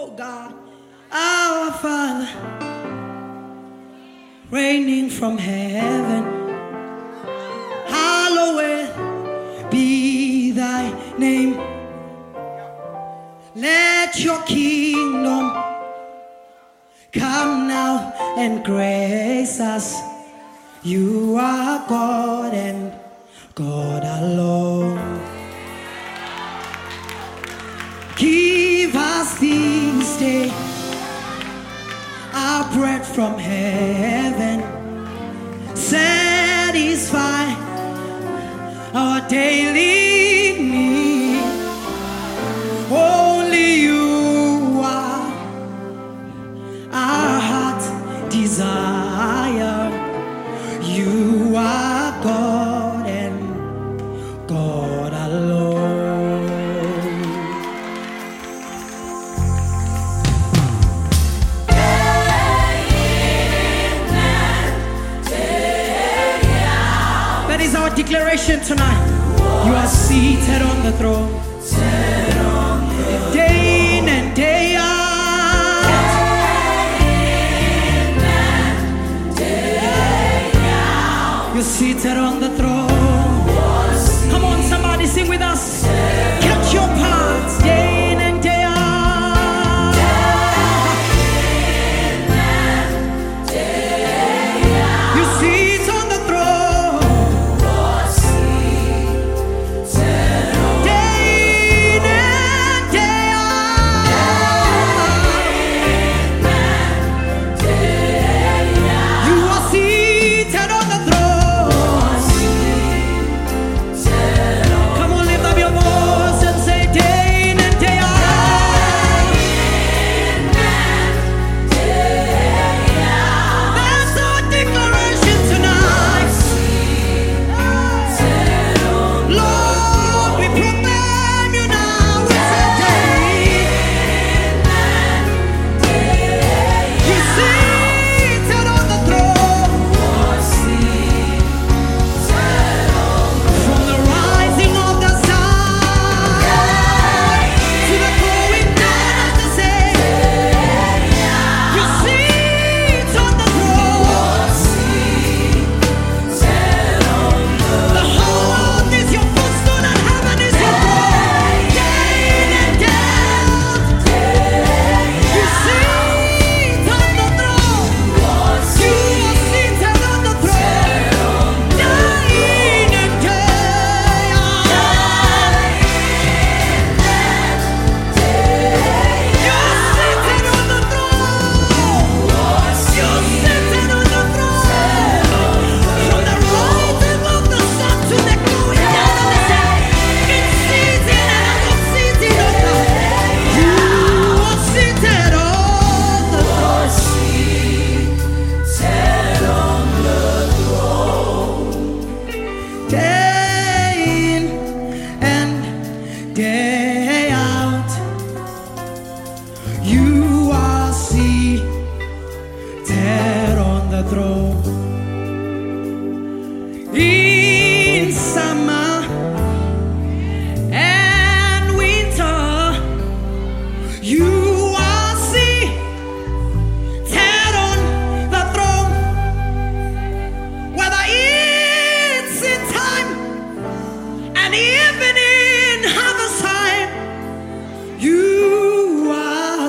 Oh God, our Father, reigning from heaven, hallowed be thy name. Let your kingdom come now and grace us. You are God and God alone. Give us this day our bread from heaven. Satisfy our daily need. Only you are our heart's desire. You are God and God alone. That is our declaration tonight. You are seated on the throne, day in and day out. You're seated on the throne. Come on, somebody sing with us. Catch your parts, day in and day out. You sit on the throne, day in and day out. You are seated on the throne. In summer and winter, you are seated on the throne. Whether it's in time and even in harvest time, you are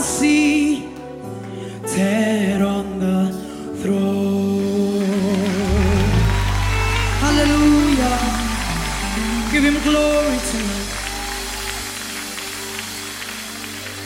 seated on the throne. Hallelujah. Give him glory tonight.